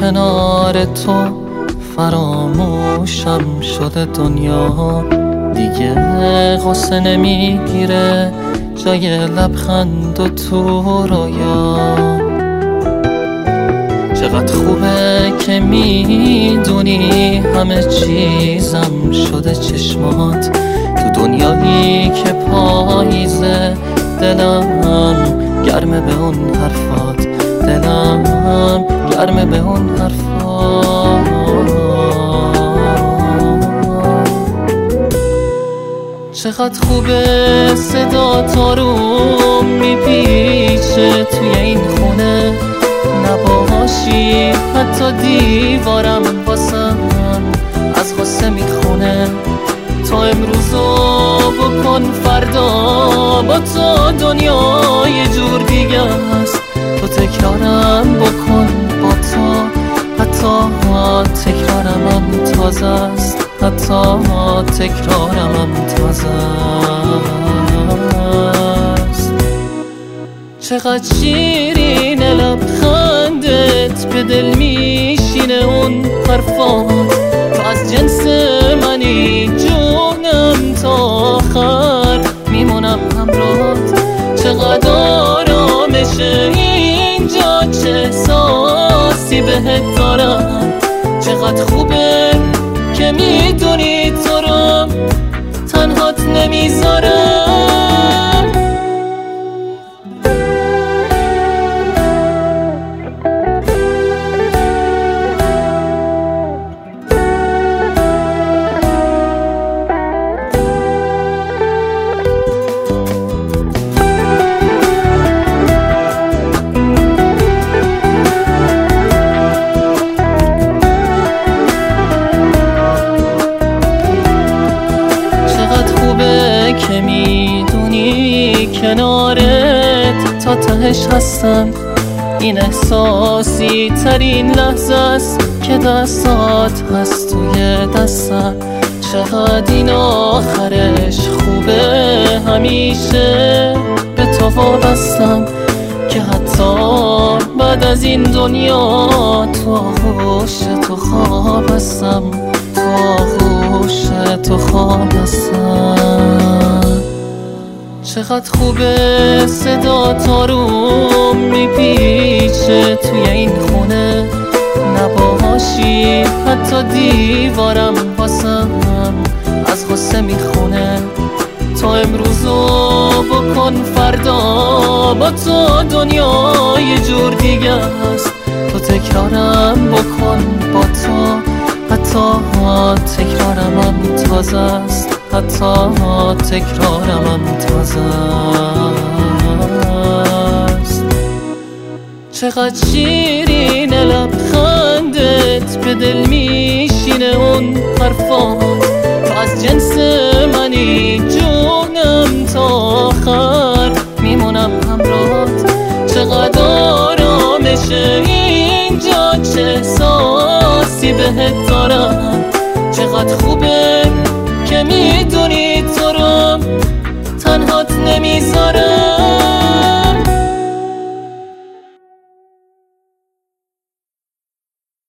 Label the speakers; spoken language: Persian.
Speaker 1: کنار تو فراموشم شده دنیا، دیگه غصه نمیگیره جای لبخند و تو رویا. چقدر خوبه که میدونی همه چیزم شده چشمات، تو دنیایی که پاییزه دلم گرمه به اون حرفات، دلم گرمه به اون حرفات. چقدر خوبه صدا آروم میپیچه توی این خونه، نباشی حتی دیوارم واسم از غصه میخونه. تو امروزو بکن فردا با تو دنیا یه جور دیگه است، تو تکرارم بکن با تو حتی تکرارم هم تازه است، حتی تکرارم هم تازه است. چقدر شیرین لبخندت به دل میشینه اون حرفات، تو از جنس منی جونم تا آخر میمونم همراهات. چقدر آرامشه اینجا، چه احساسی بهت دارم، چقدر خوبه که میدونی تو رو تنهات نمیذارم. که میدونی کنارت تا تهش هستم، این احساسی ترین لحظه است که دستات هست توی دستم. چقدر این آخرش خوبه، همیشه به تو وابستم که حتی بعد از این دنیا تو آغوش تو خواب هستم، تو آغوش تو خواب هستم. چقدر خوبه صدا آروم میپیچه توی این خونه، نباشی حتی دیوارم واسم از غصه میخونه. تو امروزو بکن فردا با تو دنیا یه جور دیگه است، تو تکرارم بکن با تو حتی تکرارم هم تازه است، حتی تکرارم هم تازه است. چقدر شیرین لبخندت به دل میشینه اون حرفات، تو از جنس منی جونم تا آخر میمونم همراهات. چقدر آرامشه اینجا، چه احساسی بهت دارم، چقدر خوبه که میدونی تو رو تنهات نمیذارم.